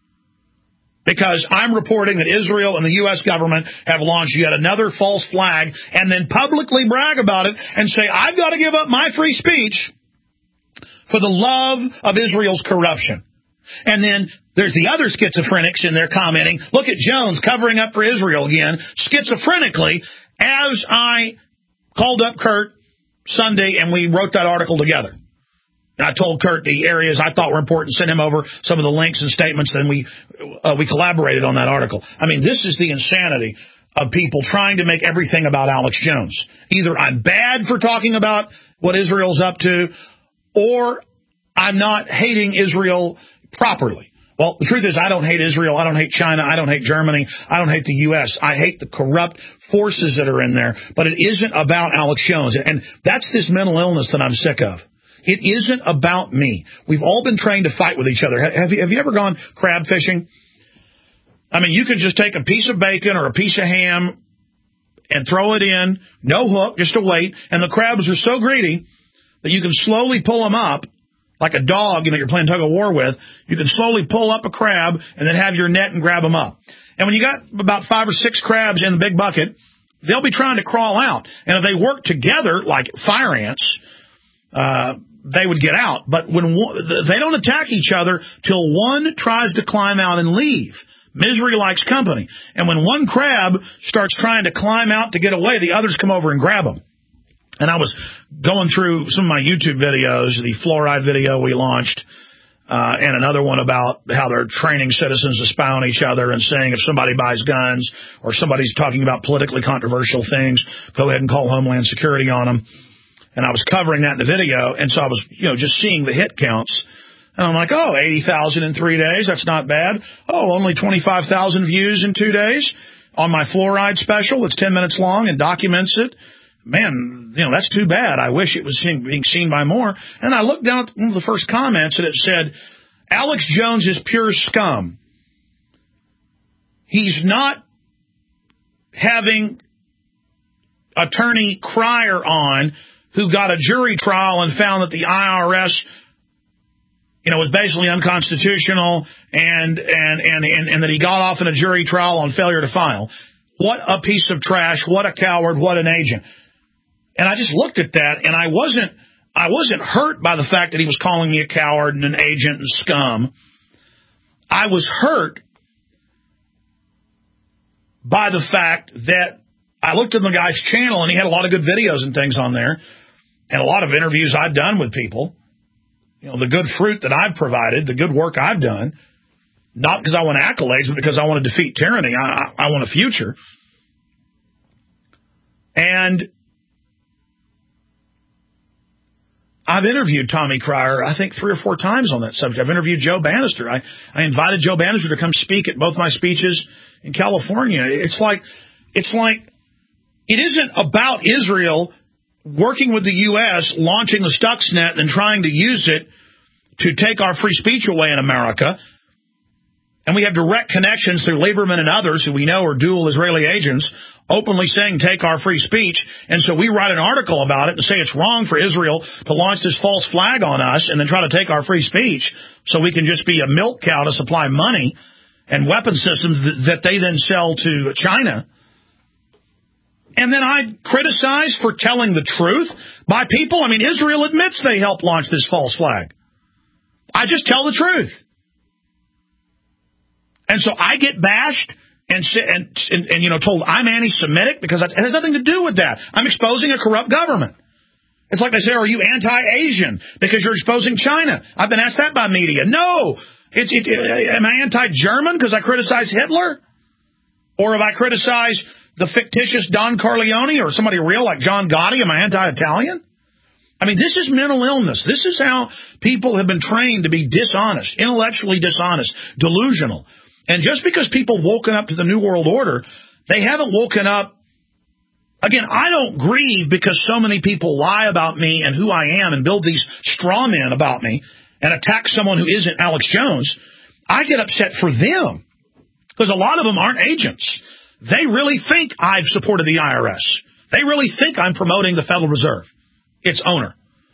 Because I'm reporting that Israel and the U.S. government have launched yet another false flag and then publicly brag about it and say, I've got to give up my free speech for the love of Israel's corruption. And then there's the other schizophrenics in there commenting, look at Jones covering up for Israel again, schizophrenically, as I called up Kurt Sunday and we wrote that article together. I told Kurt the areas I thought were important, sent him over some of the links and statements, and we collaborated on that article. I mean, this is the insanity of people trying to make everything about Alex Jones. Either I'm bad for talking about what Israel's up to, or I'm not hating Israel properly. Well, the truth is I don't hate Israel, I don't hate China, I don't hate Germany, I don't hate the U.S. I hate the corrupt forces that are in there, but it isn't about Alex Jones. And that's this mental illness that I'm sick of. It isn't about me. We've all been trained to fight with each other. Have you ever gone crab fishing? I mean, you could just take a piece of bacon or a piece of ham and throw it in, no hook, just a weight, and the crabs are so greedy that you can slowly pull them up like a dog, you're playing tug of war with. You can slowly pull up a crab and then have your net and grab them up. And when you got about 5 or 6 crabs in the big bucket, they'll be trying to crawl out. And if they work together like fire ants, they would get out. But when they don't attack each other till one tries to climb out and leave. Misery likes company. And when one crab starts trying to climb out to get away, the others come over and grab them. And I was going through some of my YouTube videos, the fluoride video we launched, and another one about how they're training citizens to spy on each other and saying if somebody buys guns or somebody's talking about politically controversial things, go ahead and call Homeland Security on them. And I was covering that in the video, and so I was, just seeing the hit counts. And I'm like, 80,000 in 3 days, that's not bad. Only 25,000 views in 2 days on my fluoride special that's 10 minutes long and documents it. Man, that's too bad. I wish it was being seen by more. And I looked down at one of the first comments, and it said, Alex Jones is pure scum. He's not having attorney Cryer on, who got a jury trial and found that the IRS, was basically unconstitutional and that he got off in a jury trial on failure to file. What a piece of trash. What a coward. What an agent. And I just looked at that, and I wasn't hurt by the fact that he was calling me a coward and an agent and scum. I was hurt by the fact that I looked at the guy's channel, and he had a lot of good videos and things on there, and a lot of interviews I've done with people. The good fruit that I've provided, the good work I've done, not because I want accolades, but because I want to defeat tyranny. I want a future. And I've interviewed Tommy Cryer, I think 3 or 4 times on that subject. I've interviewed Joe Bannister. I invited Joe Bannister to come speak at both my speeches in California. It's like it isn't about Israel working with the U.S., launching the Stuxnet and trying to use it to take our free speech away in America. And we have direct connections through Lieberman and others who we know are dual Israeli agents, openly saying take our free speech. And so we write an article about it and say it's wrong for Israel to launch this false flag on us and then try to take our free speech so we can just be a milk cow to supply money and weapon systems that they then sell to China. And then I criticize for telling the truth by people. I mean, Israel admits they helped launch this false flag. I just tell the truth. And so I get bashed and told I'm anti-Semitic because it has nothing to do with that. I'm exposing a corrupt government. It's like they say, are you anti-Asian because you're exposing China? I've been asked that by media. No. Am I anti-German because I criticize Hitler? Or have I criticized the fictitious Don Corleone or somebody real like John Gotti? Am I anti-Italian? I mean, this is mental illness. This is how people have been trained to be dishonest, intellectually dishonest, delusional. And just because people woken up to the New World Order, they haven't woken up. Again, I don't grieve because so many people lie about me and who I am and build these straw men about me and attack someone who isn't Alex Jones. I get upset for them because a lot of them aren't agents. They really think I've supported the IRS. They really think I'm promoting the Federal Reserve, its owner.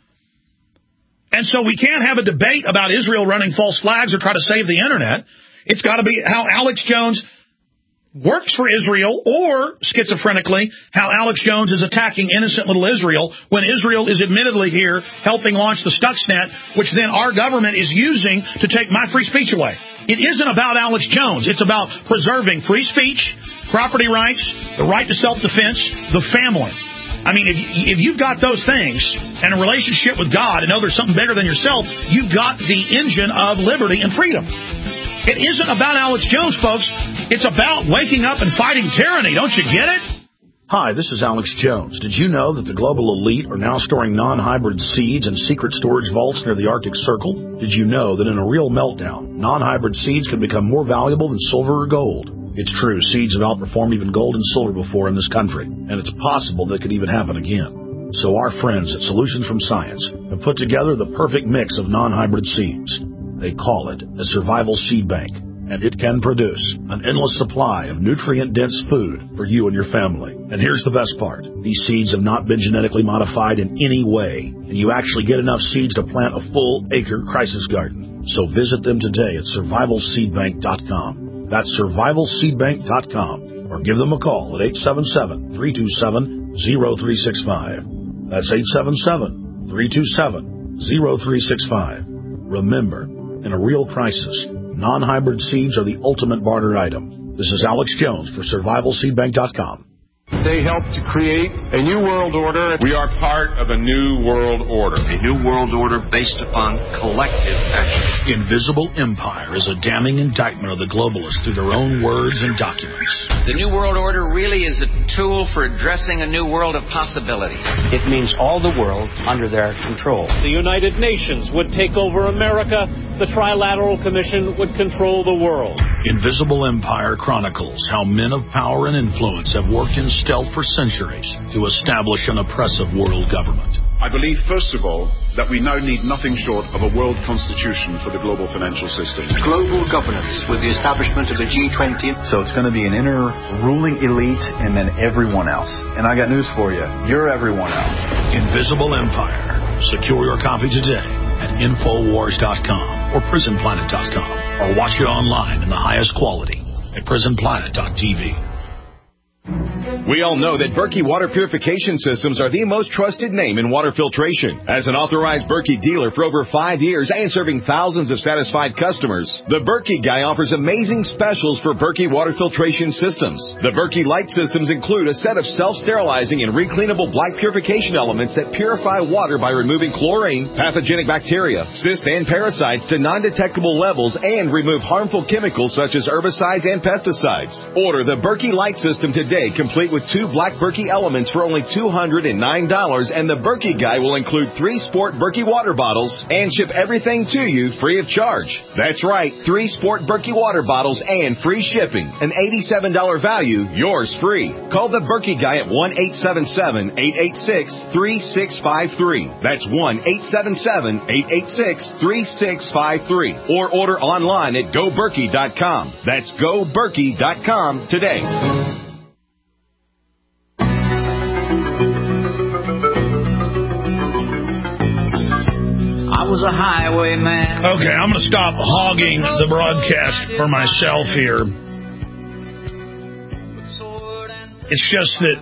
And so we can't have a debate about Israel running false flags or try to save the Internet. It's got to be how Alex Jones works for Israel, or schizophrenically, how Alex Jones is attacking innocent little Israel when Israel is admittedly here helping launch the Stuxnet, which then our government is using to take my free speech away. It isn't about Alex Jones. It's about preserving free speech, property rights, the right to self-defense, the family. I mean, if you've got those things and a relationship with God and know there's something bigger than yourself, you've got the engine of liberty and freedom. It isn't about Alex Jones, folks. It's about waking up and fighting tyranny. Don't you get it? Hi, this is Alex Jones. Did you know that the global elite are now storing non-hybrid seeds in secret storage vaults near the Arctic Circle? Did you know that in a real meltdown, non-hybrid seeds can become more valuable than silver or gold? It's true, seeds have outperformed even gold and silver before in this country, and it's possible that could even happen again. So our friends at Solutions from Science have put together the perfect mix of non-hybrid seeds. They call it a survival seed bank, and it can produce an endless supply of nutrient-dense food for you and your family. And here's the best part. These seeds have not been genetically modified in any way, and you actually get enough seeds to plant a full-acre crisis garden. So visit them today at survivalseedbank.com. That's survivalseedbank.com, or give them a call at 877-327-0365. That's 877-327-0365. Remember, in a real crisis, non-hybrid seeds are the ultimate barter item. This is Alex Jones for survivalseedbank.com. They helped to create a new world order. We are part of a new world order. A new world order based upon collective action. Invisible Empire is a damning indictment of the globalists through their own words and documents. The new world order really is a tool for addressing a new world of possibilities. It means all the world under their control. The United Nations would take over America. The Trilateral Commission would control the world. Invisible Empire chronicles how men of power and influence have worked in stealth for centuries to establish an oppressive world government. I believe, first of all, that we now need nothing short of a world constitution for the global financial system. Global governance with the establishment of the G20. So it's going to be an inner ruling elite and then everyone else. And I got news for you. You're everyone else. Invisible Empire. Secure your copy today at Infowars.com or PrisonPlanet.com, or watch it online in the highest quality at PrisonPlanet.tv. We all know that Berkey Water Purification Systems are the most trusted name in water filtration. As an authorized Berkey dealer for over 5 years and serving thousands of satisfied customers, the Berkey Guy offers amazing specials for Berkey Water Filtration Systems. The Berkey Light Systems include a set of self-sterilizing and recleanable black purification elements that purify water by removing chlorine, pathogenic bacteria, cysts, and parasites to non-detectable levels and remove harmful chemicals such as herbicides and pesticides. Order the Berkey Light System today, complete with 2 black Berkey elements for only $209, and the Berkey Guy will include 3 Sport Berkey water bottles and ship everything to you free of charge. That's right, 3 Sport Berkey water bottles and free shipping. An $87 value, yours free. Call the Berkey Guy at 1-877-886-3653. That's 1-877-886-3653. Or order online at GoBerkey.com. That's GoBerkey.com today. I was a highwayman. Okay, I'm going to stop hogging the broadcast for myself here. It's just that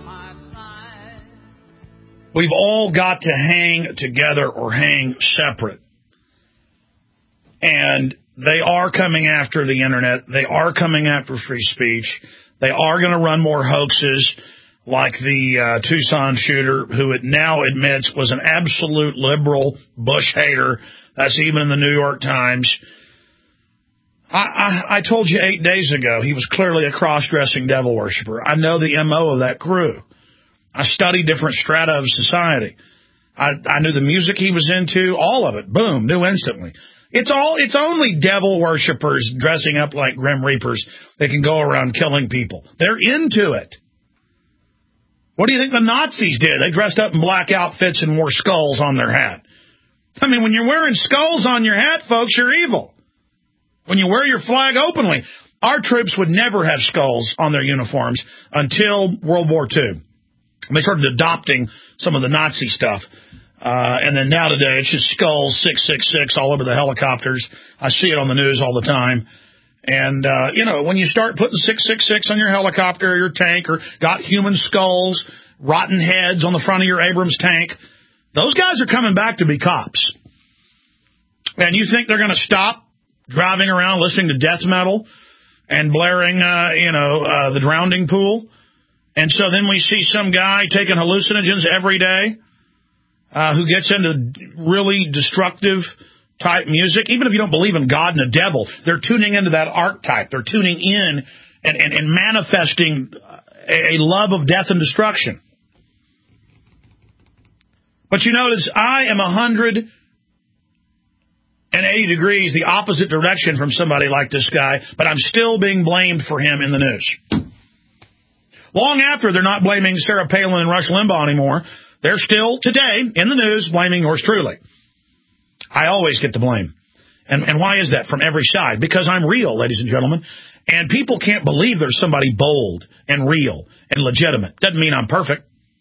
we've all got to hang together or hang separate. And they are coming after the Internet. They are coming after free speech. They are going to run more hoaxes like the Tucson shooter, who it now admits was an absolute liberal Bush hater. That's even in the New York Times. I told you 8 days ago he was clearly a cross-dressing devil worshiper. I know the M.O. of that crew. I studied different strata of society. I knew the music he was into, all of it. Boom, knew instantly. It's only devil worshippers dressing up like Grim Reapers that can go around killing people. They're into it. What do you think the Nazis did? They dressed up in black outfits and wore skulls on their hat. I mean, when you're wearing skulls on your hat, folks, you're evil. When you wear your flag openly. Our troops would never have skulls on their uniforms until World War II. They started adopting some of the Nazi stuff. And then now today, it's just skulls, 666, all over the helicopters. I see it on the news all the time. And, when you start putting 666 on your helicopter or your tank, or got human skulls, rotten heads on the front of your Abrams tank, those guys are coming back to be cops. And you think they're going to stop driving around listening to death metal and blaring, the drowning pool? And so then we see some guy taking hallucinogens every day who gets into really destructive type music. Even if you don't believe in God and the devil, they're tuning into that archetype. They're tuning in and manifesting a love of death and destruction. But you notice I am 180 degrees the opposite direction from somebody like this guy, but I'm still being blamed for him in the news. Long after they're not blaming Sarah Palin and Rush Limbaugh anymore, they're still, today, in the news, blaming yours truly. I always get the blame. And why is that? From every side. Because I'm real, ladies and gentlemen. And people can't believe there's somebody bold and real and legitimate. Doesn't mean I'm perfect.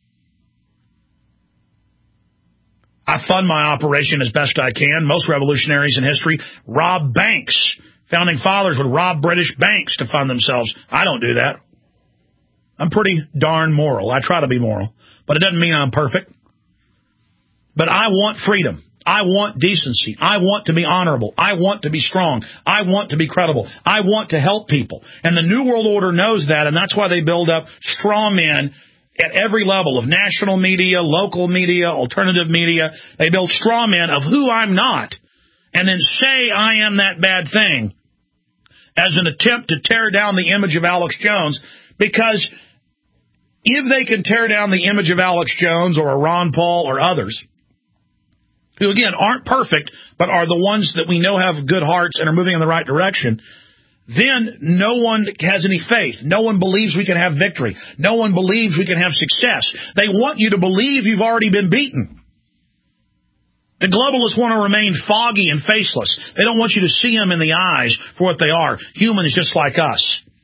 I fund my operation as best I can. Most revolutionaries in history rob banks. Founding fathers would rob British banks to fund themselves. I don't do that. I'm pretty darn moral. I try to be moral. But it doesn't mean I'm perfect. But I want freedom. I want decency. I want to be honorable. I want to be strong. I want to be credible. I want to help people. And the New World Order knows that, and that's why they build up straw men at every level of national media, local media, alternative media. They build straw men of who I'm not, and then say I am that bad thing as an attempt to tear down the image of Alex Jones, because if they can tear down the image of Alex Jones or a Ron Paul or others, who, again, aren't perfect, but are the ones that we know have good hearts and are moving in the right direction, then no one has any faith. No one believes we can have victory. No one believes we can have success. They want you to believe you've already been beaten. The globalists want to remain foggy and faceless. They don't want you to see them in the eyes for what they are, humans just like us.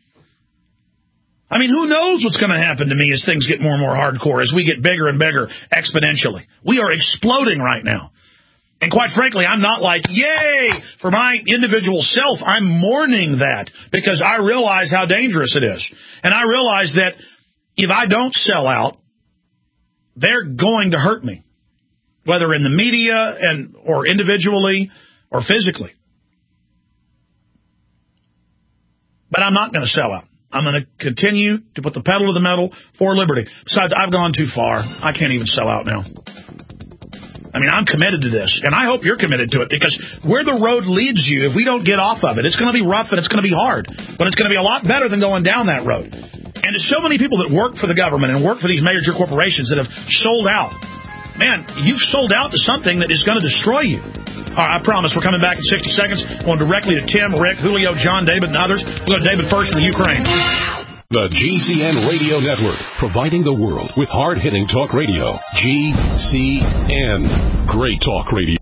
I mean, who knows what's going to happen to me as things get more and more hardcore, as we get bigger and bigger exponentially. We are exploding right now. And quite frankly, I'm not like, yay, for my individual self. I'm mourning that because I realize how dangerous it is. And I realize that if I don't sell out, they're going to hurt me, whether in the media or individually or physically. But I'm not going to sell out. I'm going to continue to put the pedal to the metal for liberty. Besides, I've gone too far. I can't even sell out now. I mean, I'm committed to this, and I hope you're committed to it, because where the road leads you, if we don't get off of it, it's going to be rough and it's going to be hard, but it's going to be a lot better than going down that road. And there's so many people that work for the government and work for these major corporations that have sold out. Man, you've sold out to something that is going to destroy you. All right, I promise we're coming back in 60 seconds. Going directly to Tim, Rick, Julio, John, David, and others. We'll go to David first from the Ukraine. The GCN Radio Network, providing the world with hard-hitting talk radio. GCN. Great talk radio.